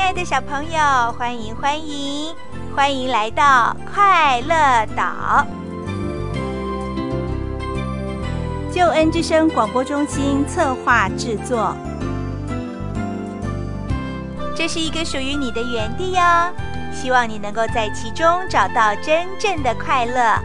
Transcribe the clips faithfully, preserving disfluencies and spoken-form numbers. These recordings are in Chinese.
爱的小朋友，欢迎欢迎欢迎来到快乐岛。救恩之声广播中心策划制作，这是一个属于你的园地哦，希望你能够在其中找到真正的快乐。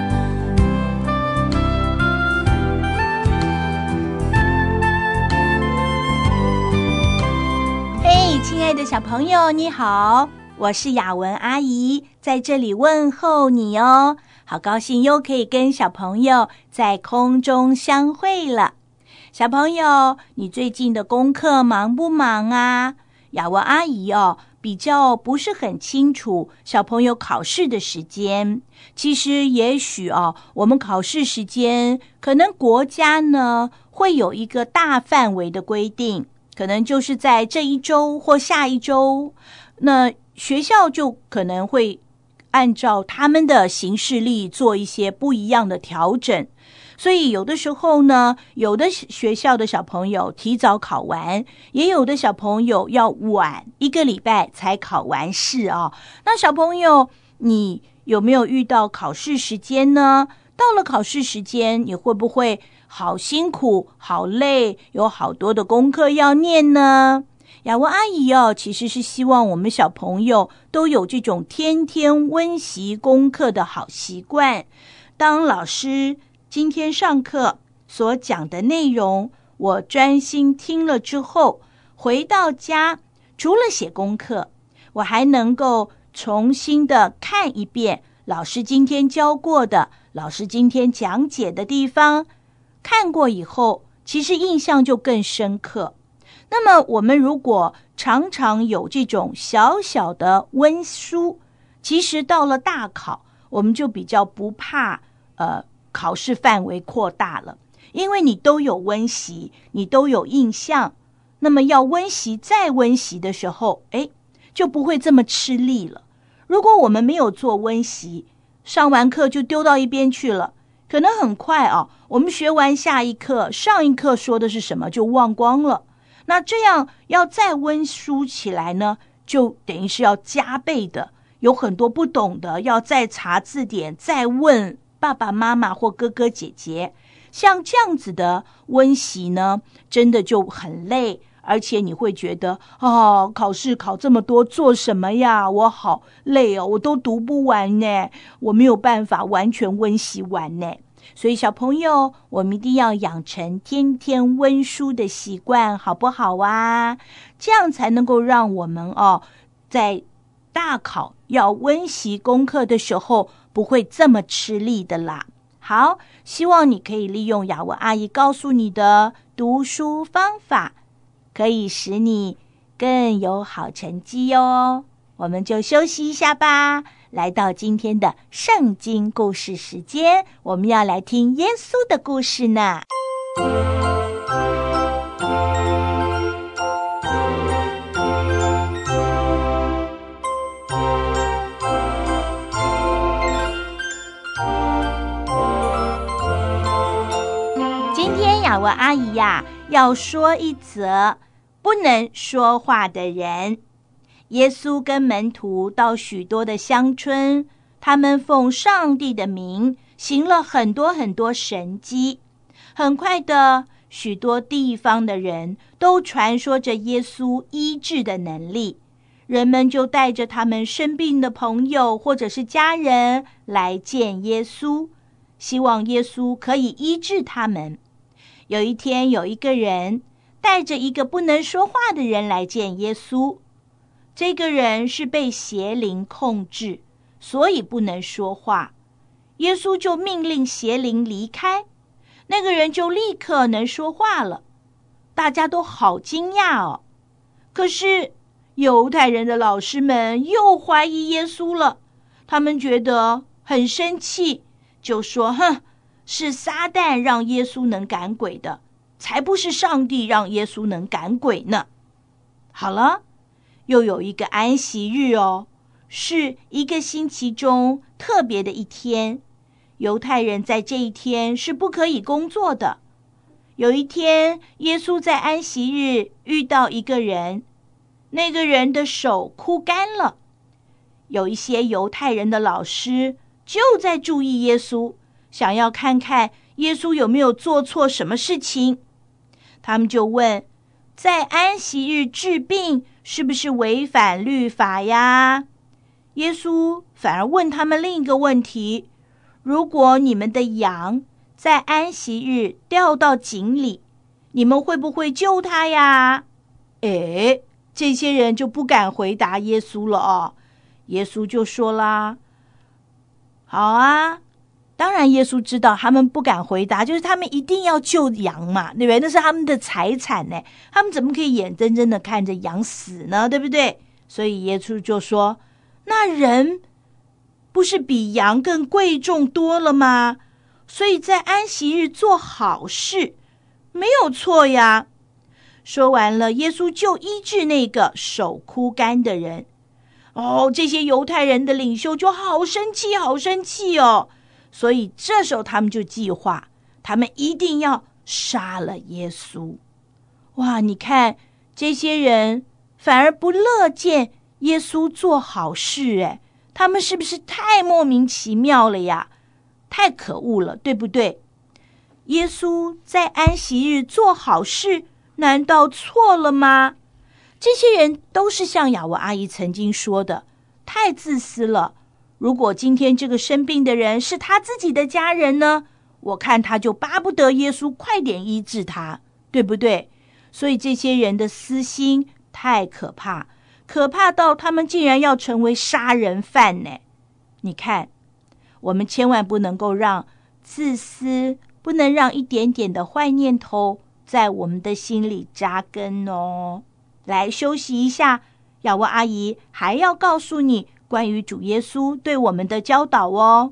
嘿，亲爱的小朋友，你好，我是雅文阿姨，在这里问候你哦。好高兴又可以跟小朋友在空中相会了。小朋友，你最近的功课忙不忙啊？雅文阿姨哦，比较不是很清楚小朋友考试的时间。其实也许哦，我们考试时间可能国家呢会有一个大范围的规定，可能就是在这一周或下一周，那学校就可能会按照他们的行事历做一些不一样的调整。所以有的时候呢，有的学校的小朋友提早考完，也有的小朋友要晚一个礼拜才考完试啊。那小朋友，你有没有遇到考试时间呢？到了考试时间，你会不会好辛苦、好累，有好多的功课要念呢？雅文阿姨哦，其实是希望我们小朋友都有这种天天温习功课的好习惯。当老师今天上课所讲的内容，我专心听了之后，回到家除了写功课，我还能够重新的看一遍老师今天教过的，老师今天讲解的地方，看过以后，其实印象就更深刻。那么我们如果常常有这种小小的温书，其实到了大考，我们就比较不怕呃考试范围扩大了，因为你都有温习，你都有印象，那么要温习再温习的时候，哎，就不会这么吃力了。如果我们没有做温习，上完课就丢到一边去了，可能很快啊，我们学完下一课，上一课说的是什么就忘光了。那这样要再温书起来呢，就等于是要加倍的，有很多不懂的要再查字典，再问爸爸妈妈或哥哥姐姐。像这样子的温习呢，真的就很累，而且你会觉得哦，考试考这么多做什么呀？我好累哦，我都读不完呢，我没有办法完全温习完呢。所以小朋友，我们一定要养成天天温书的习惯，好不好啊？这样才能够让我们哦，在大考要温习功课的时候，不会这么吃力的啦。好，希望你可以利用雅文阿姨告诉你的读书方法，可以使你更有好成绩哦。我们就休息一下吧。来到今天的圣经故事时间，我们要来听耶稣的故事呢。今天雅文阿姨呀，要说一则不能说话的人。耶稣跟门徒到许多的乡村，他们奉上帝的名行了很多很多神迹。很快的，许多地方的人都传说着耶稣医治的能力，人们就带着他们生病的朋友或者是家人来见耶稣，希望耶稣可以医治他们。有一天，有一个人带着一个不能说话的人来见耶稣。这个人是被邪灵控制，所以不能说话。耶稣就命令邪灵离开，那个人就立刻能说话了。大家都好惊讶哦。可是犹太人的老师们又怀疑耶稣了，他们觉得很生气，就说：哼，是撒旦让耶稣能赶鬼的，才不是上帝让耶稣能赶鬼呢。好了，又有一个安息日哦，是一个星期中特别的一天。犹太人在这一天是不可以工作的。有一天，耶稣在安息日遇到一个人， 那个人的手枯干了。有一些犹太人的老师就在注意耶稣，想要看看耶稣有没有做错什么事情。他们就问，在安息日治病是不是违反律法呀？耶稣反而问他们另一个问题，如果你们的羊在安息日掉到井里，你们会不会救它呀？诶，这些人就不敢回答耶稣了哦。耶稣就说啦，好啊，当然耶稣知道他们不敢回答，就是他们一定要救羊嘛，对不对？那是他们的财产呢，他们怎么可以眼睁睁的看着羊死呢？对不对？所以耶稣就说，那人不是比羊更贵重多了吗？所以在安息日做好事没有错呀。说完了，耶稣就医治那个手枯干的人。哦，这些犹太人的领袖就好生气好生气哦，所以这时候他们就计划，他们一定要杀了耶稣。哇，你看这些人反而不乐见耶稣做好事，诶，他们是不是太莫名其妙了呀？太可恶了，对不对？耶稣在安息日做好事，难道错了吗？这些人都是像雅文阿姨曾经说的，太自私了。如果今天这个生病的人是他自己的家人呢，我看他就巴不得耶稣快点医治他，对不对？所以这些人的私心太可怕，可怕到他们竟然要成为杀人犯呢。你看，我们千万不能够让自私，不能让一点点的坏念头在我们的心里扎根哦。来休息一下，雅文阿姨还要告诉你关于主耶稣对我们的教导哦。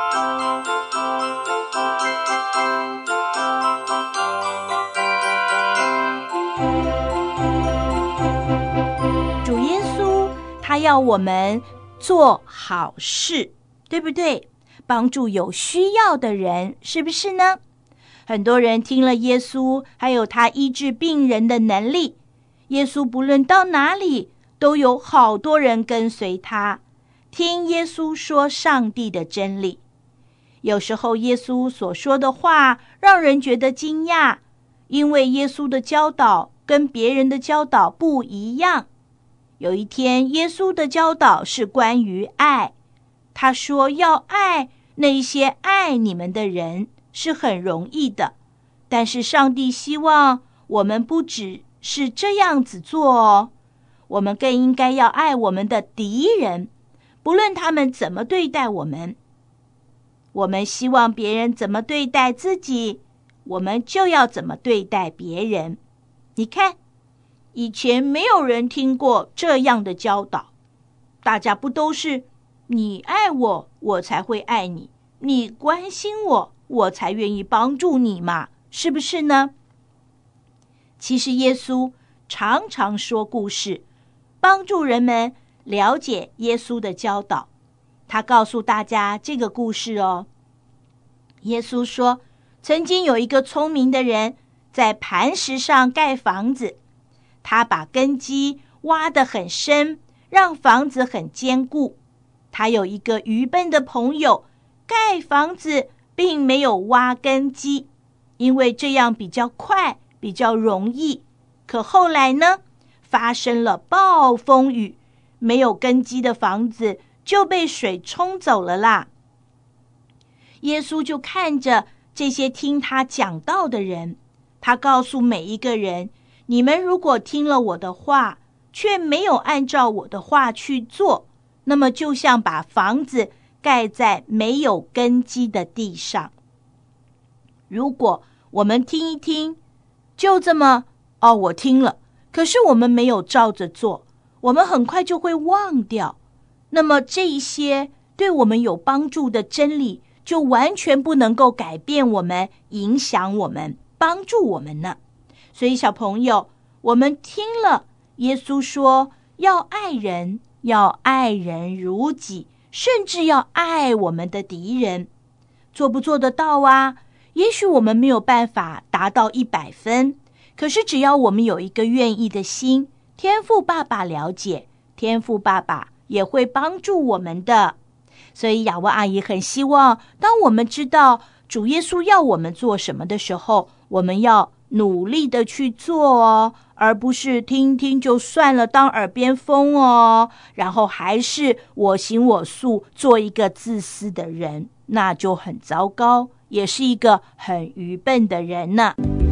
主耶稣他要我们做好事，对不对？帮助有需要的人，是不是呢？很多人听了耶稣还有他医治病人的能力，耶稣不论到哪里都有好多人跟随他，听耶稣说上帝的真理。有时候耶稣所说的话让人觉得惊讶，因为耶稣的教导跟别人的教导不一样。有一天，耶稣的教导是关于爱，他说要爱那些爱你们的人是很容易的，但是上帝希望我们不只是这样子做哦，我们更应该要爱我们的敌人，不论他们怎么对待我们。我们希望别人怎么对待自己，我们就要怎么对待别人。你看，以前没有人听过这样的教导，大家不都是你爱我，我才会爱你，你关心我，我才愿意帮助你嘛，是不是呢？其实耶稣常常说故事，帮助人们了解耶稣的教导。他告诉大家这个故事哦。耶稣说，曾经有一个聪明的人在磐石上盖房子，他把根基挖得很深，让房子很坚固。他有一个愚笨的朋友，盖房子并没有挖根基，因为这样比较快，比较容易。可后来呢，发生了暴风雨，没有根基的房子就被水冲走了啦。耶稣就看着这些听他讲道的人，他告诉每一个人，你们如果听了我的话，却没有按照我的话去做，那么就像把房子盖在没有根基的地上。如果我们听一听，就这么哦，我听了，可是我们没有照着做，我们很快就会忘掉，那么这一些对我们有帮助的真理就完全不能够改变我们，影响我们，帮助我们呢。所以小朋友，我们听了耶稣说要爱人，要爱人如己，甚至要爱我们的敌人，做不做得到啊？也许我们没有办法达到一百分，可是只要我们有一个愿意的心， 天父爸爸了解，天父爸爸也会帮助我们的。所以雅文阿姨很希望，当我们知道主耶稣要我们做什么的时候，我们要努力的去做哦，而不是听听就算了，当耳边风哦，然后还是我行我素，做一个自私的人，那就很糟糕，也是一个很愚笨的人呢。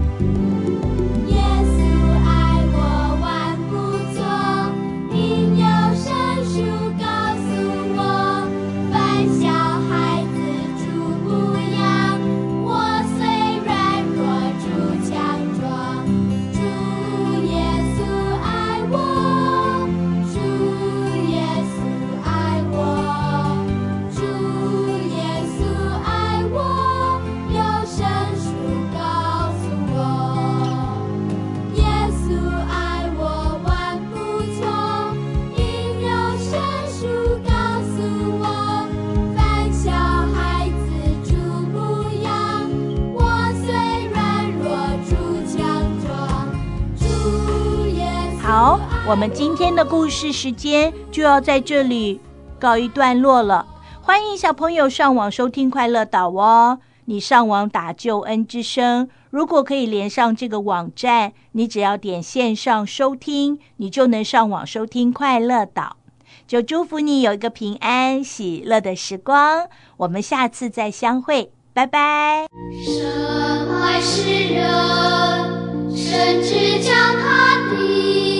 好，我们今天的故事时间就要在这里告一段落了。欢迎小朋友上网收听快乐岛哦。你上网打救恩之声，如果可以连上这个网站，你只要点线上收听，你就能上网收听快乐岛。就祝福你有一个平安喜乐的时光，我们下次再相会，拜拜。 神爱世人，甚至将他的